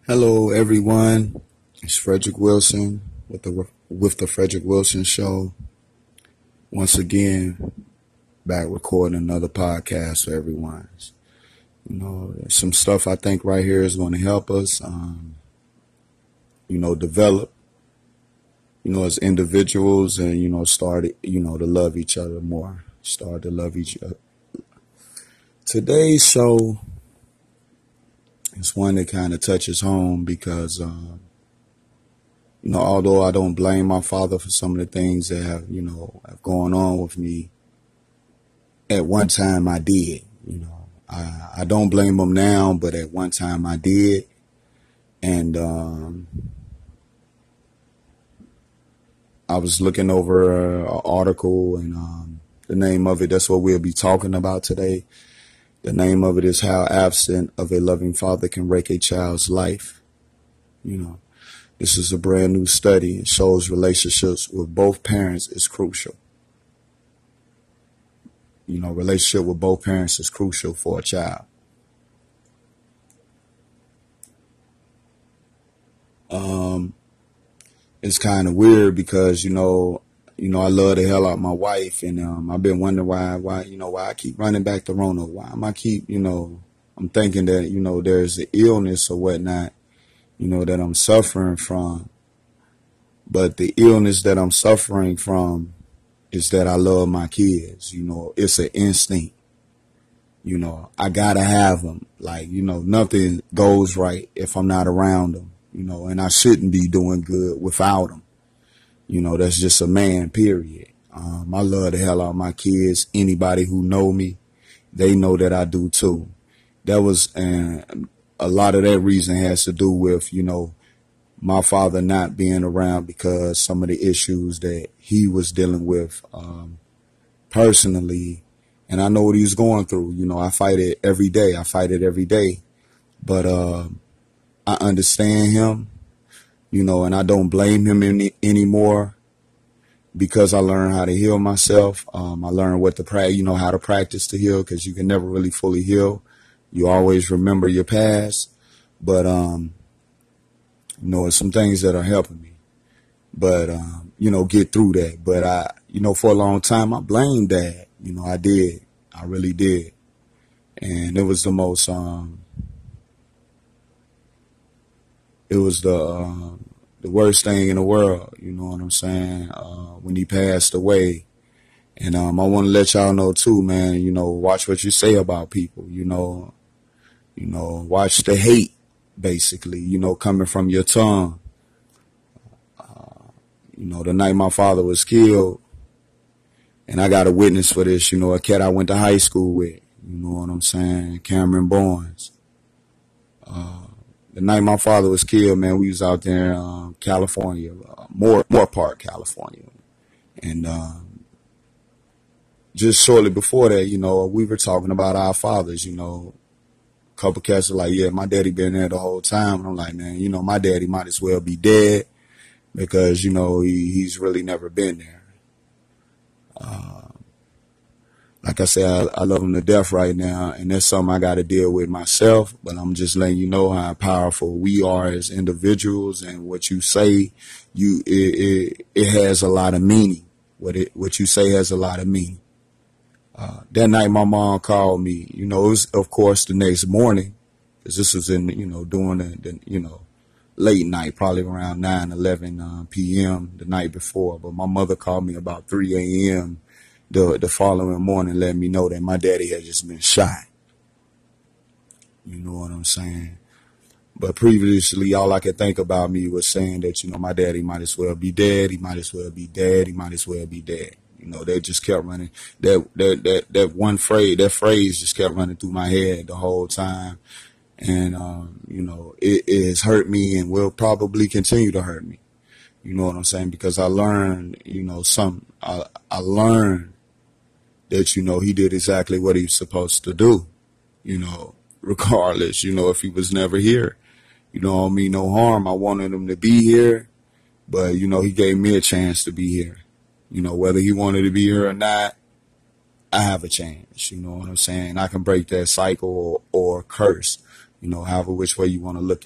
Hello, everyone. It's Frederick Wilson with the Frederick Wilson Show. Once again, back recording another podcast for everyone. Some stuff I think right here is going to help us, develop, as individuals and, start, to love each other more. Start to love each other. Today's show is one that kind of touches home because, although I don't blame my father for some of the things that have gone on with me, at one time I did. I don't blame him now, but at one time I did. And I was looking over an article, and the name of it, that's what we'll be talking about today. The name of it is How Absent of a Loving Father Can Wreck a Child's Life. This is a brand new study. It shows relationships with both parents is crucial. Relationship with both parents is crucial for a child. It's kind of weird because, I love the hell out of my wife, and I've been wondering why I keep running back to Rona. Why am I keep, I'm thinking that, there's an illness or whatnot, that I'm suffering from. But the illness that I'm suffering from is that I love my kids. It's an instinct. I gotta have them. Like, nothing goes right if I'm not around them, and I shouldn't be doing good without them. That's just a man, period. I love the hell out of my kids. Anybody who know me, they know that I do too. That was, a lot of that reason has to do with, my father not being around because some of the issues that he was dealing with personally. And I know what he's going through. I fight it every day. But I understand him, and I don't blame him anymore because I learned how to heal myself. I learned how to practice to heal, because you can never really fully heal. You always remember your past. But, it's some things that are helping me. But, get through that. But for a long time, I blamed Dad. I did. I really did. And it was the most, it was the worst thing in the world. You know what I'm saying? When he passed away. And, I want to let y'all know too, man, watch what you say about people, watch the hate, basically, coming from your tongue. The night my father was killed, and I got a witness for this, a cat I went to high school with, you know what I'm saying, Cameron Barnes. The night my father was killed, man, we was out there in California, Moore Park, California. And just shortly before that, we were talking about our fathers, a couple cats are like, yeah, my daddy been there the whole time. And I'm like, man, my daddy might as well be dead because, he's really never been there. Like I said, I love him to death right now, and that's something I got to deal with myself. But I'm just letting you know how powerful we are as individuals, and what you say, it has a lot of meaning. What you say has a lot of meaning. That night, my mom called me. It was, of course, the next morning, because this was in during the late night, probably around 9-11 p.m. the night before. But my mother called me about 3 a.m. the following morning, letting me know that my daddy had just been shot. You know what I'm saying? But previously, all I could think about me was saying that, my daddy might as well be dead. He might as well be dead. He might as well be dead. They just kept running. That one phrase, that phrase just kept running through my head the whole time. And, it has hurt me and will probably continue to hurt me. You know what I'm saying? Because I learned, I learned that, he did exactly what he was supposed to do, regardless, if he was never here. I don't mean no harm. I wanted him to be here, but, he gave me a chance to be here. Whether he wanted to be here or not, I have a chance. You know what I'm saying? I can break that cycle or curse, however which way you want to look at it.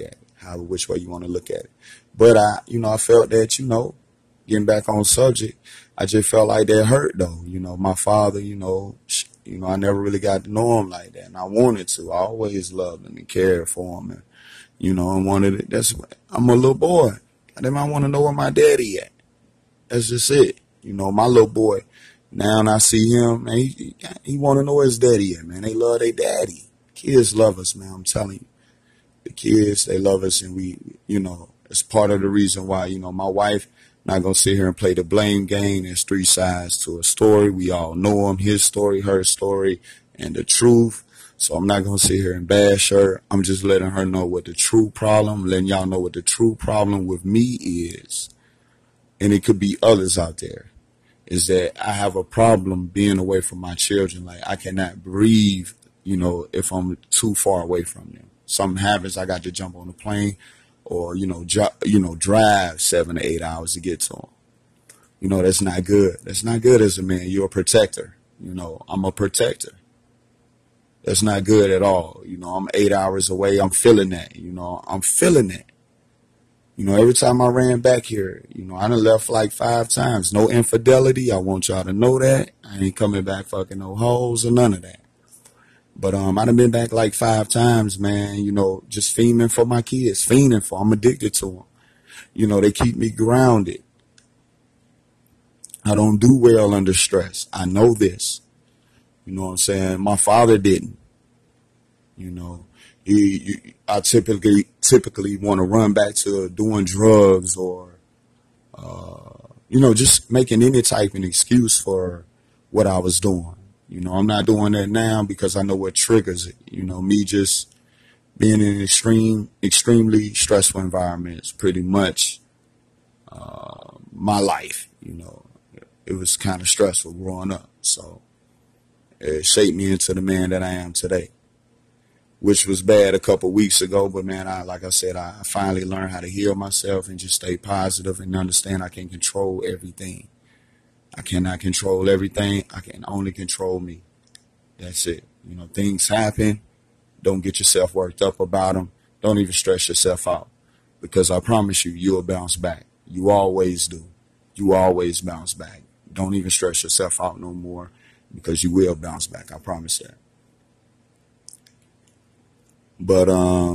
however which way you want to look at it. But I felt that, getting back on subject, I just felt like that hurt though. My father, I never really got to know him like that, and I wanted to. I always loved him and cared for him, and and wanted it. I'm a little boy. I didn't want to know where my daddy at. That's just it. My little boy. Now and I see him, man, he want to know where his daddy at, man. They love their daddy. Kids love us, man. I'm telling you. The kids, they love us, and we, it's part of the reason why, my wife, not going to sit here and play the blame game. There's three sides to a story. We all know him, his story, her story, and the truth. So I'm not going to sit here and bash her. I'm just letting her know what the true problem, letting y'all know what the true problem with me is. And it could be others out there, is that I have a problem being away from my children. Like, I cannot breathe, if I'm too far away from them. Something happens, I got to jump on a plane or, drive 7 to 8 hours to get to them. That's not good. That's not good as a man. You're a protector. I'm a protector. That's not good at all. I'm 8 hours away. I'm feeling that. I'm feeling that. Every time I ran back here, I done left like 5 times. No infidelity. I want y'all to know that. I ain't coming back fucking no hoes or none of that. But I done been back like 5 times, man, just fiending for my kids. I'm addicted to them. They keep me grounded. I don't do well under stress. I know this. You know what I'm saying? My father didn't. I typically want to run back to doing drugs or, just making any type of excuse for what I was doing. I'm not doing that now because I know what triggers it. Me just being in an extremely stressful environment is pretty much my life. It was kind of stressful growing up. So it shaped me into the man that I am today, which was bad a couple weeks ago. But, man, like I said, I finally learned how to heal myself and just stay positive and understand I can control everything. I cannot control everything. I can only control me. That's it. Things happen. Don't get yourself worked up about them. Don't even stress yourself out, because I promise you, you'll bounce back. You always do. You always bounce back. Don't even stress yourself out no more, because you will bounce back. I promise that. But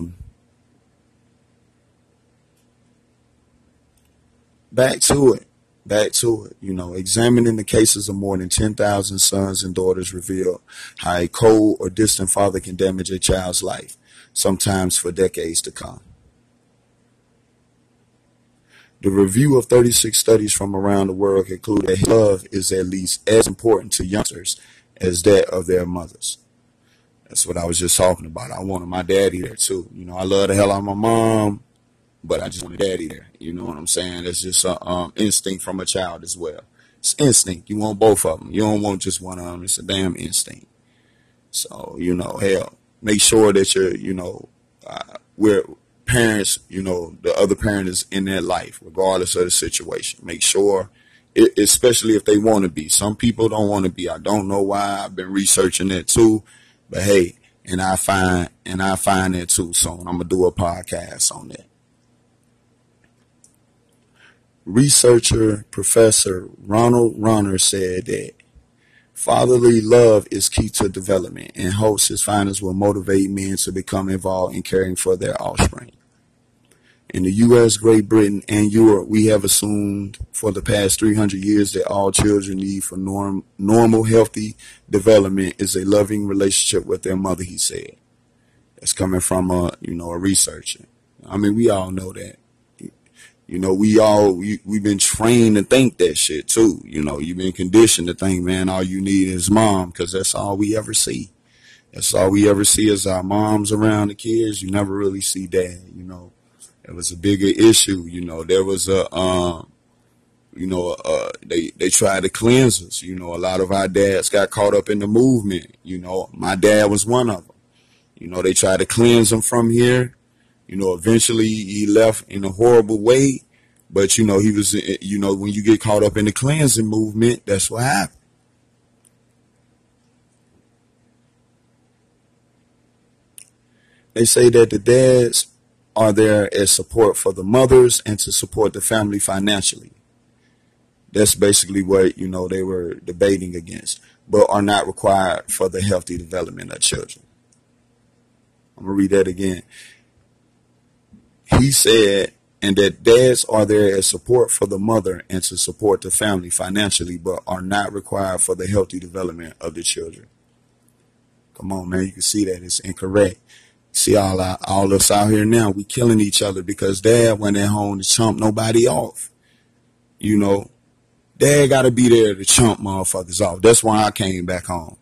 back to it. Examining the cases of more than 10,000 sons and daughters reveal how a cold or distant father can damage a child's life, sometimes for decades to come. The review of 36 studies from around the world conclude that love is at least as important to youngsters as that of their mothers. That's what I was just talking about. I wanted my daddy there too. I love the hell out of my mom, but I just want a daddy there. You know what I'm saying? It's just an instinct from a child as well. It's instinct. You want both of them. You don't want just one of them. It's a damn instinct. So, hell, make sure that you're, we're parents, the other parent is in their life, regardless of the situation. Make sure, especially if they want to be. Some people don't want to be. I don't know why. I've been researching that too. But hey, and I find that too. So I'm gonna do a podcast on that. Researcher Professor Ronald Ronner said that fatherly love is key to development, and hopes his findings will motivate men to become involved in caring for their offspring. In the U.S., Great Britain, and Europe, we have assumed for the past 300 years that all children need for normal, healthy development is a loving relationship with their mother, he said. That's coming from a researcher. I mean, we all know that. We've been trained to think that shit too. You've been conditioned to think, man, all you need is mom, because that's all we ever see. That's all we ever see is our moms around the kids. You never really see dad, It was a bigger issue, there was they tried to cleanse us. A lot of our dads got caught up in the movement. My dad was one of them. They tried to cleanse him from here. Eventually he left in a horrible way, but he was, when you get caught up in the cleansing movement, that's what happened. They say that the dads are there as support for the mothers and to support the family financially. That's basically what, they were debating against, but are not required for the healthy development of children. I'm going to read that again. He said, and that dads are there as support for the mother and to support the family financially, but are not required for the healthy development of the children. Come on, man. You can see that it's incorrect. See all us out here now, we killing each other because dad went at home to chump nobody off. Dad got to be there to chump motherfuckers off. That's why I came back home.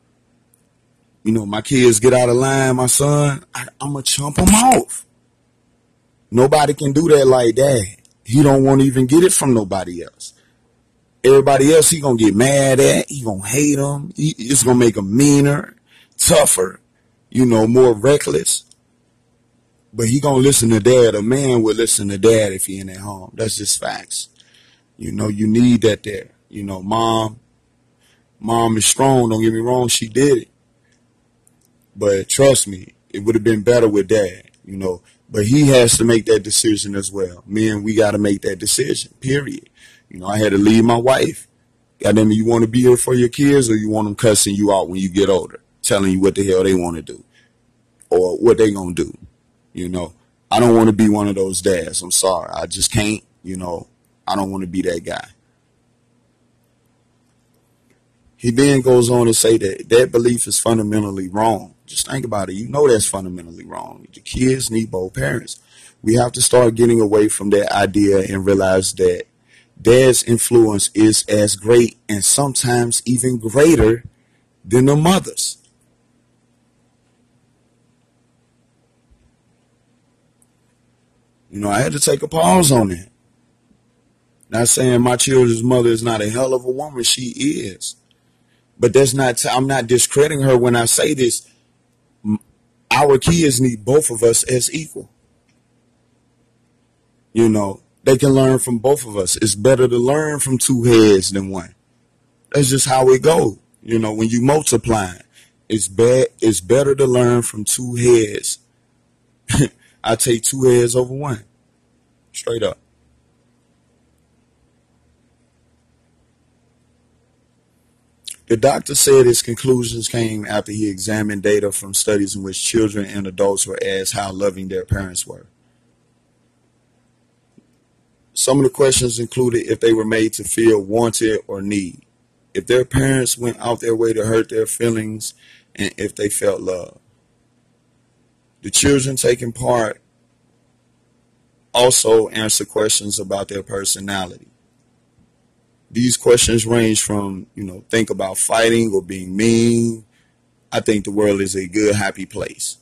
My kids get out of line, my son, I'm going to chump them off. Nobody can do that like dad. He don't want to even get it from nobody else. Everybody else he going to get mad at. He going to hate them. It's going to make them meaner, tougher, more reckless. But he going to listen to dad. A man will listen to dad if he in at home. That's just facts. You need that there. Mom is strong. Don't get me wrong. She did it. But trust me, it would have been better with dad, But he has to make that decision as well. Men, we got to make that decision, period. I had to leave my wife. Goddamn, you want to be here for your kids or you want them cussing you out when you get older, telling you what the hell they want to do or what they going to do, I don't want to be one of those dads. I'm sorry. I just can't, I don't want to be that guy. He then goes on to say that belief is fundamentally wrong. Just think about it. That's fundamentally wrong. The kids need both parents. We have to start getting away from that idea and realize that dad's influence is as great and sometimes even greater than the mother's. I had to take a pause on that. Not saying my children's mother is not a hell of a woman. She is. But that's not, I'm not discrediting her when I say this. Our kids need both of us as equal. They can learn from both of us. It's better to learn from two heads than one. That's just how it goes. When you multiply, it's better to learn from two heads. I take two heads over one. Straight up. The doctor said his conclusions came after he examined data from studies in which children and adults were asked how loving their parents were. Some of the questions included if they were made to feel wanted or need, if their parents went out their way to hurt their feelings, and if they felt love. The children taking part also answer questions about their personality. These questions range from, think about fighting or being mean. I think the world is a good, happy place.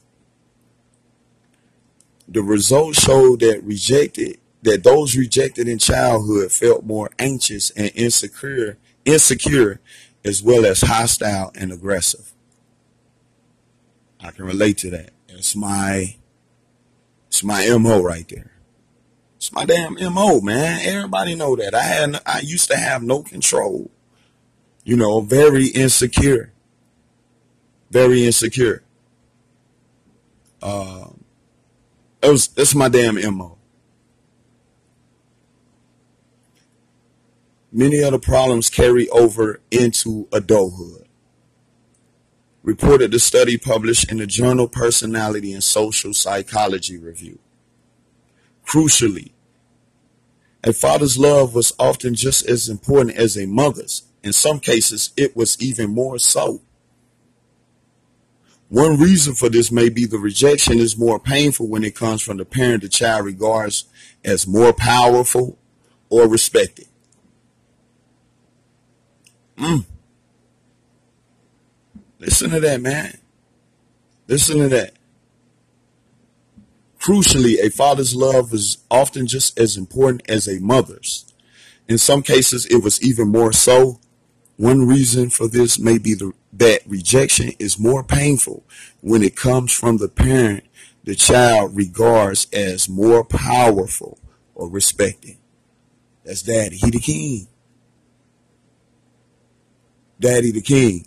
The results showed that those rejected in childhood felt more anxious and insecure, as well as hostile and aggressive. I can relate to that. It's my MO right there. It's my damn MO, man. Everybody know that. I used to have no control. Very insecure. Very insecure. That's my damn MO. Many of the problems carry over into adulthood. Reported the study published in the journal Personality and Social Psychology Review. Crucially, a father's love was often just as important as a mother's. In some cases, it was even more so. One reason for this may be the rejection is more painful when it comes from the parent the child regards as more powerful or respected. Listen to that, man. Listen to that. Crucially, a father's love is often just as important as a mother's. In some cases, it was even more so. One reason for this may be that rejection is more painful when it comes from the parent the child regards as more powerful or respected. That's daddy. He the king. Daddy the king.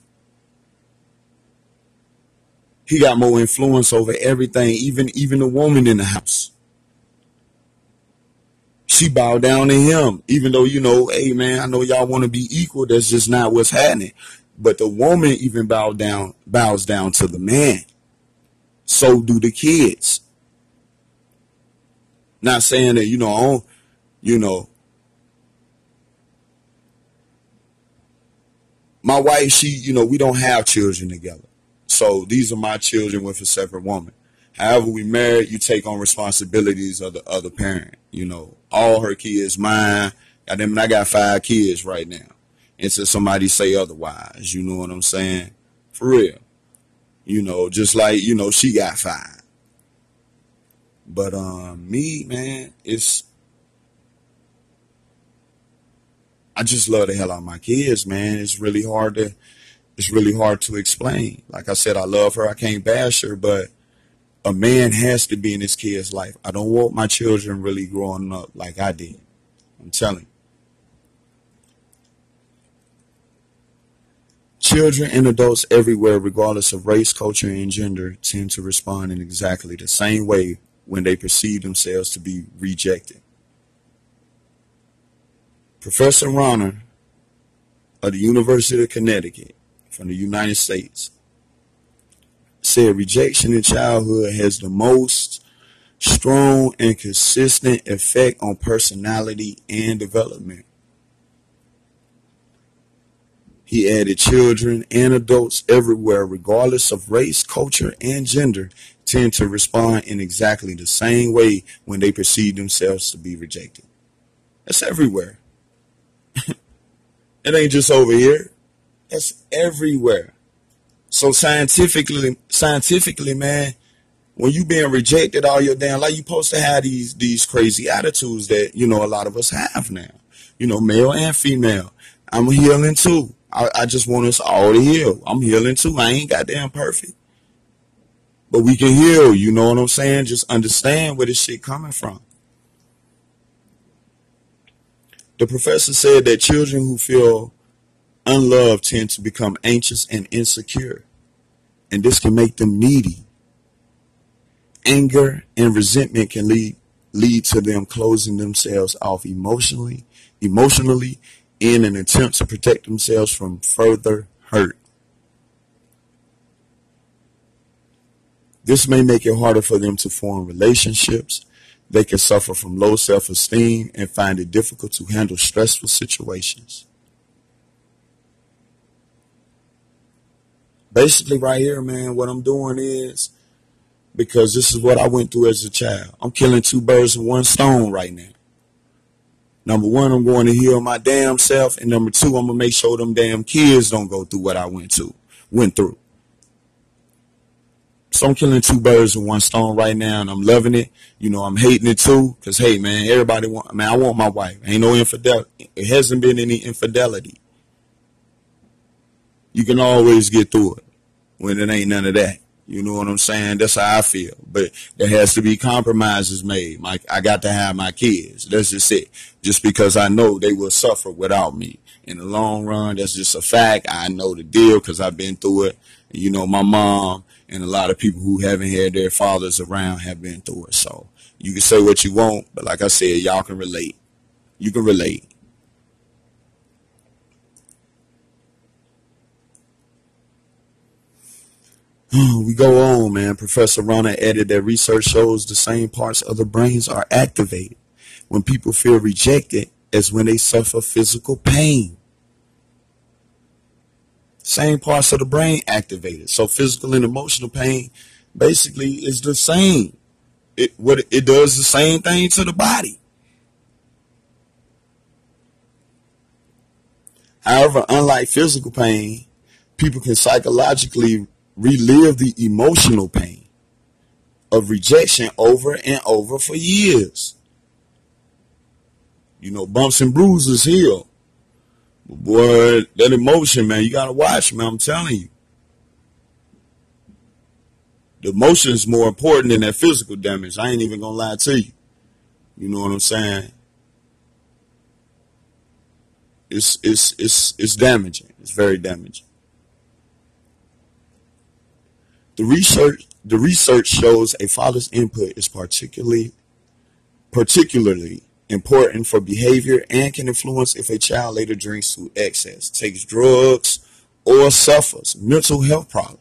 He got more influence over everything, even the woman in the house. She bowed down to him, even though, hey man, I know y'all want to be equal. That's just not what's happening. But the woman even bows down to the man. So do the kids. Not saying that, my wife, we don't have children together. So these are my children with a separate woman. However, we married, you take on responsibilities of the other parent. All her kids, mine. I got 5 kids right now. Until somebody say otherwise, you know what I'm saying? For real. Just like, she got 5. But me, man, I just love the hell out of my kids, man. It's really hard to explain. Like I said, I love her. I can't bash her, but a man has to be in his kid's life. I don't want my children really growing up like I did. I'm telling you. Children and adults everywhere, regardless of race, culture, and gender, tend to respond in exactly the same way when they perceive themselves to be rejected. Professor Rauner of the University of Connecticut from the United States said rejection in childhood has the most strong and consistent effect on personality and development. He added children and adults everywhere, regardless of race, culture, and gender, tend to respond in exactly the same way when they perceive themselves to be rejected. That's everywhere. It ain't just over here. That's everywhere. So scientifically, man, when you being rejected all your damn life, you supposed to have these crazy attitudes that, a lot of us have now. Male and female. I'm healing too. I just want us all to heal. I'm healing too. I ain't goddamn perfect. But we can heal, you know what I'm saying? Just understand where this shit coming from. The professor said that children who feel unloved tend to become anxious and insecure. And this can make them needy. Anger and resentment can lead to them closing themselves off emotionally in an attempt to protect themselves from further hurt. This may make it harder for them to form relationships. They can suffer from low self-esteem and find it difficult to handle stressful situations. Basically right here, man, what I'm doing is, because this is what I went through as a child, I'm killing 2 birds with 1 stone right now. Number 1, I'm going to heal my damn self. And number 2, I'm going to make sure them damn kids don't go through what I went through. So I'm killing 2 birds with 1 stone right now, and I'm loving it. I'm hating it too. Because, hey, man, I want my wife. Ain't no infidelity. It hasn't been any infidelity. You can always get through it when it ain't none of that. You know what I'm saying? That's how I feel. But there has to be compromises made. I got to have my kids. That's just it. Just because I know they will suffer without me. In the long run, that's just a fact. I know the deal because I've been through it. My mom and a lot of people who haven't had their fathers around have been through it. So you can say what you want, but like I said, y'all can relate. You can relate. We go on, man. Professor Rauner added that research shows the same parts of the brains are activated when people feel rejected as when they suffer physical pain. Same parts of the brain activated. So physical and emotional pain basically is the same. It does the same thing to the body. However, unlike physical pain, people can psychologically relive the emotional pain of rejection over and over for years. Bumps and bruises heal. But boy, that emotion, man, you got to watch, man. I'm telling you. The emotion is more important than that physical damage. I ain't even going to lie to you. You know what I'm saying? It's damaging. It's very damaging. The research shows a father's input is particularly important for behavior, and can influence if a child later drinks to excess, takes drugs, or suffers mental health problems.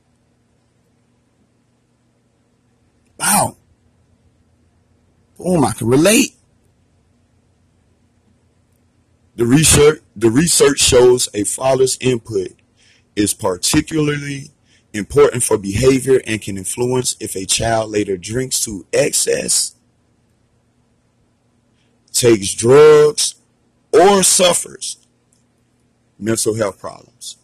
Wow. Boom, I can relate. The research shows a father's input is particularly important for behavior and can influence if a child later drinks to excess, takes drugs, or suffers mental health problems.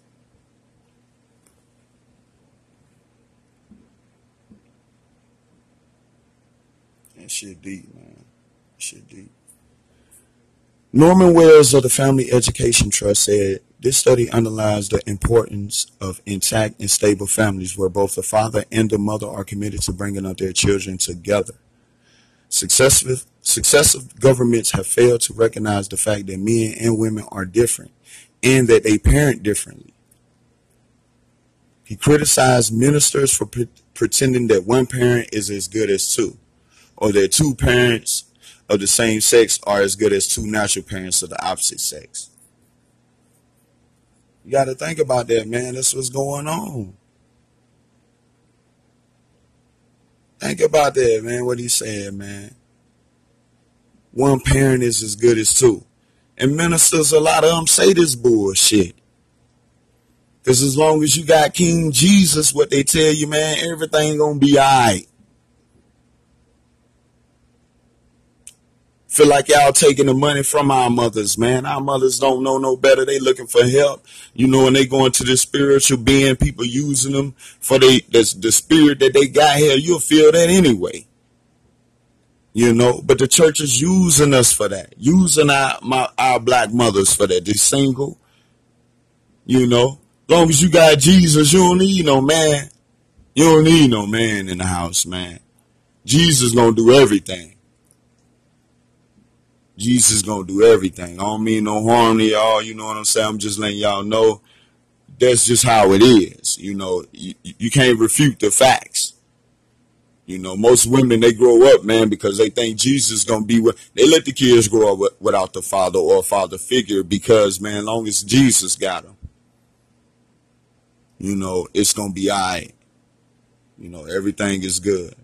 That shit deep, man. Shit deep. Norman Wells of the Family Education Trust said, this study underlies the importance of intact and stable families where both the father and the mother are committed to bringing up their children together. Successive governments have failed to recognize the fact that men and women are different and that they parent differently. He criticized ministers for pretending that one parent is as good as two, or that two parents of the same sex are as good as two natural parents of the opposite sex. You got to think about that, man. That's what's going on. Think about that, man, what he said, man. One parent is as good as two. And ministers, a lot of them say this bullshit. Because as long as you got King Jesus, what they tell you, man, everything going to be all right. Feel like y'all taking the money from our mothers, man. Our mothers don't know no better. They looking for help, you know, and they going to the spiritual being, people the spirit that they got here. You'll feel that anyway, you know. But the church is using us for that, using our black mothers for that. They're single, you know. Long as you got Jesus, you don't need no man. You don't need no man in the house, man. Jesus gonna do everything. Jesus gonna do everything. I don't mean no harm to y'all, you know what I'm saying? I'm just letting y'all know that's just how it is. You know, you can't refute the facts. You know, most women, they grow up, man, because they think Jesus gonna be with, they let the kids grow up without the father or a father figure because, man, long as Jesus got them, you know, it's gonna be all right. You know, everything is good.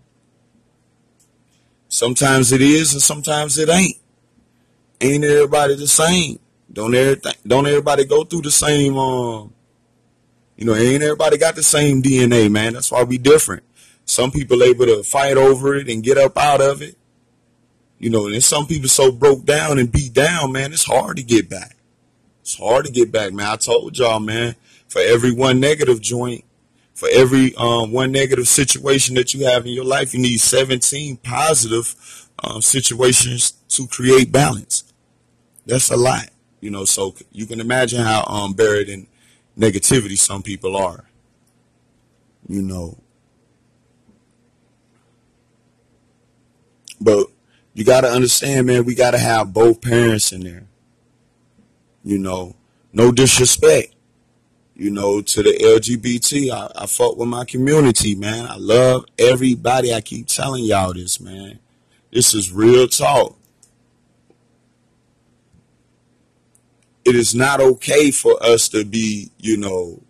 Sometimes it is and sometimes it ain't. Ain't everybody the same? Don't everybody go through the same, you know, ain't everybody got the same DNA, man. That's why we different. Some people able to fight over it and get up out of it. You know, and some people so broke down and beat down, man, it's hard to get back. It's hard to get back, man. I told y'all, man, for every one negative joint, for every one negative situation that you have in your life, you need 17 positive situations to create balance. That's a lot, you know, so you can imagine how buried in negativity some people are, you know. But you got to understand, man, we got to have both parents in there, you know. No disrespect, you know, to the LGBT. I fuck with my community, man. I love everybody. I keep telling y'all this, man. This is real talk. It is not okay for us to be, you know,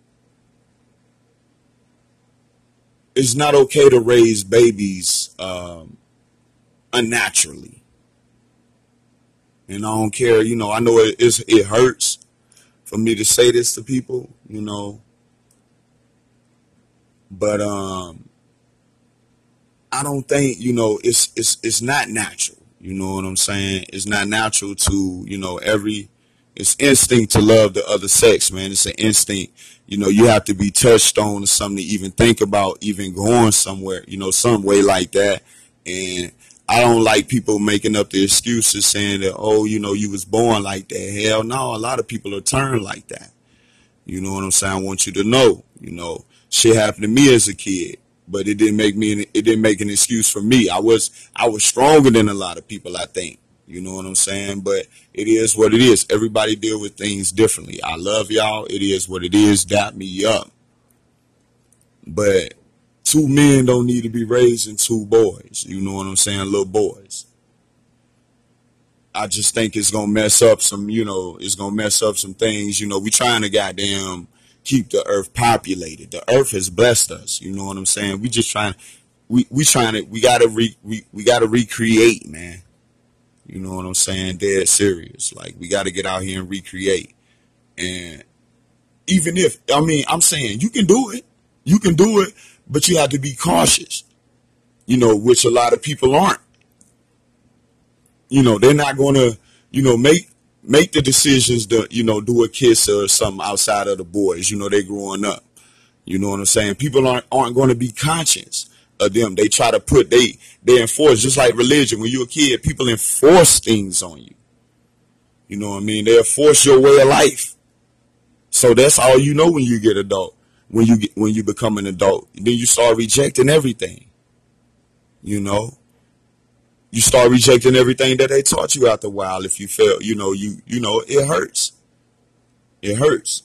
it's not okay to raise babies unnaturally. And I don't care, you know, I know it hurts for me to say this to people, you know, but I don't think, you know, it's not natural. You know what I'm saying? It's not natural to, you know, it's instinct to love the other sex, man. It's an instinct. You know, you have to be touched on or something to even think about even going somewhere, you know, some way like that. And I don't like people making up the excuses saying that, oh, you know, you was born like that. Hell no, a lot of people are turned like that. You know what I'm saying? I want you to know, you know, shit happened to me as a kid, but it didn't make an excuse for me. I was stronger than a lot of people, I think. You know what I'm saying? But it is what it is. Everybody deal with things differently. I love y'all. It is what it is. Dap me up. But two men don't need to be raising two boys. You know what I'm saying? Little boys. I just think it's gonna mess up some, it's gonna mess up some things. We trying to goddamn keep the earth populated. The earth has blessed us. You know what I'm saying? We just trying, we trying to, we gotta recreate, man. You know what I'm saying? Dead serious. Like, we gotta get out here and recreate. And even if, I'm saying you can do it, but you have to be cautious. Which a lot of people aren't. They're not going to, make the decisions to, do a kiss or something outside of the boys. They growing up. You know what I'm saying? People aren't going to be conscious of them. They try to they enforce, just like religion. When you're a kid, people enforce things on you. You know what I mean? They enforce your way of life. So that's all you know when you get adult. When you become an adult, then you start rejecting everything. You start rejecting everything that they taught you after a while. If you fail, it hurts. It hurts.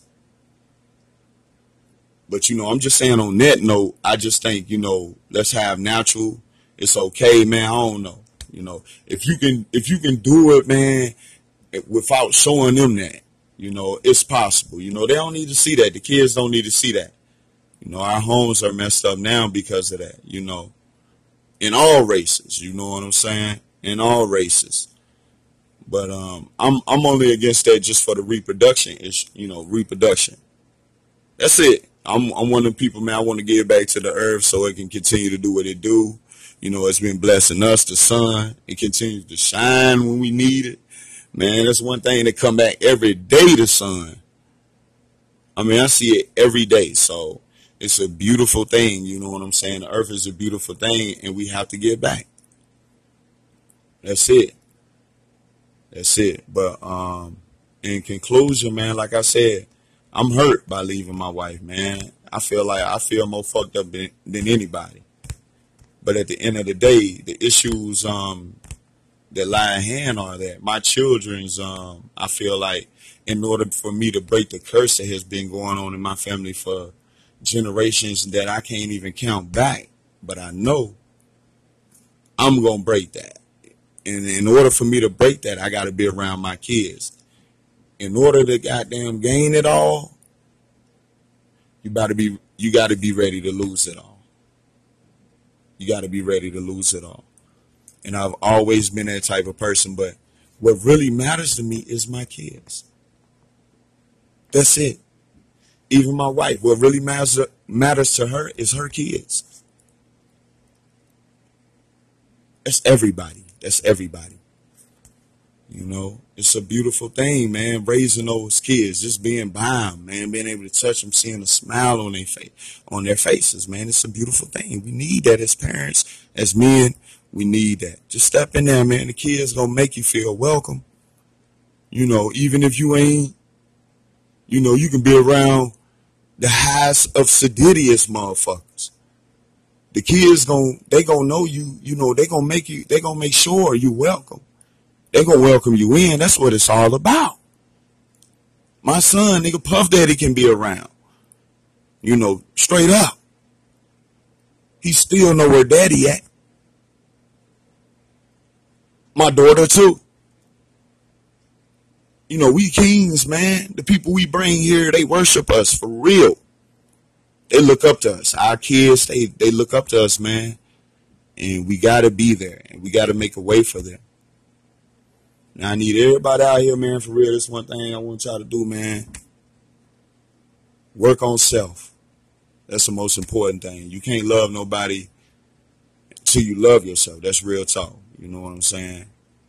But, I'm just saying on that note, I just think, let's have natural. It's okay, man. I don't know. If you can do it, man, without showing them that, it's possible. They don't need to see that. The kids don't need to see that. Our homes are messed up now because of that, in all races, you know what I'm saying? In all races. But I'm only against that just for the reproduction, reproduction. That's it. I'm one of the people, man. I want to give back to the earth so it can continue to do what it do. It's been blessing us, the sun. It continues to shine when we need it. Man, that's one thing that come back every day, the sun. I see it every day, so it's a beautiful thing, you know what I'm saying? The earth is a beautiful thing, and we have to give back. That's it. That's it. But in conclusion, man, like I said, I'm hurt by leaving my wife, man. I feel more fucked up than anybody. But at the end of the day, the issues that lie at hand are that my children's, I feel like in order for me to break the curse that has been going on in my family for generations that I can't even count back, but I know I'm going to break that. And in order for me to break that, I got to be around my kids. In order to goddamn gain it all, you got to be ready to lose it all. You got to be ready to lose it all. And I've always been that type of person, but what really matters to me is my kids. That's it. Even my wife, what really matters to her is her kids. That's everybody. That's everybody. It's a beautiful thing, man, raising those kids, just being by them, man, being able to touch them, seeing a smile on their faces, man. It's a beautiful thing. We need that as parents, as men. We need that. Just step in there, man. The kids gonna make you feel welcome. Even if you ain't, you can be around the highest of seditious motherfuckers. The kids they gonna know you, they gonna make sure you welcome. They gonna welcome you in. That's what it's all about. My son, nigga, Puff Daddy can be around. Straight up. He still know where daddy at. My daughter too. We kings, man. The people we bring here, they worship us for real. They look up to us. Our kids, they look up to us, man. And we got to be there. And we got to make a way for them. Now, I need everybody out here, man, for real. This one thing I want y'all to do, man. Work on self. That's the most important thing. You can't love nobody till you love yourself. That's real talk. You know what I'm saying?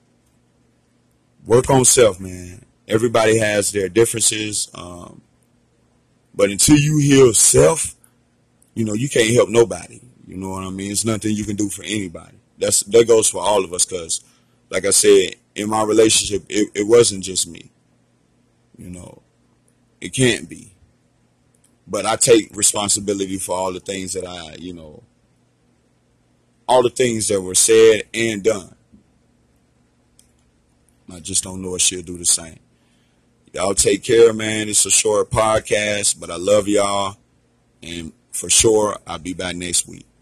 Work on self, man. Everybody has their differences. But until you heal self, you can't help nobody. You know what I mean? It's nothing you can do for anybody. That goes for all of us because, like I said, in my relationship, it wasn't just me. It can't be. But I take responsibility for all the things that all the things that were said and done. I just don't know if she'll do the same. Y'all take care, man. It's a short podcast, but I love y'all. And for sure, I'll be back next week.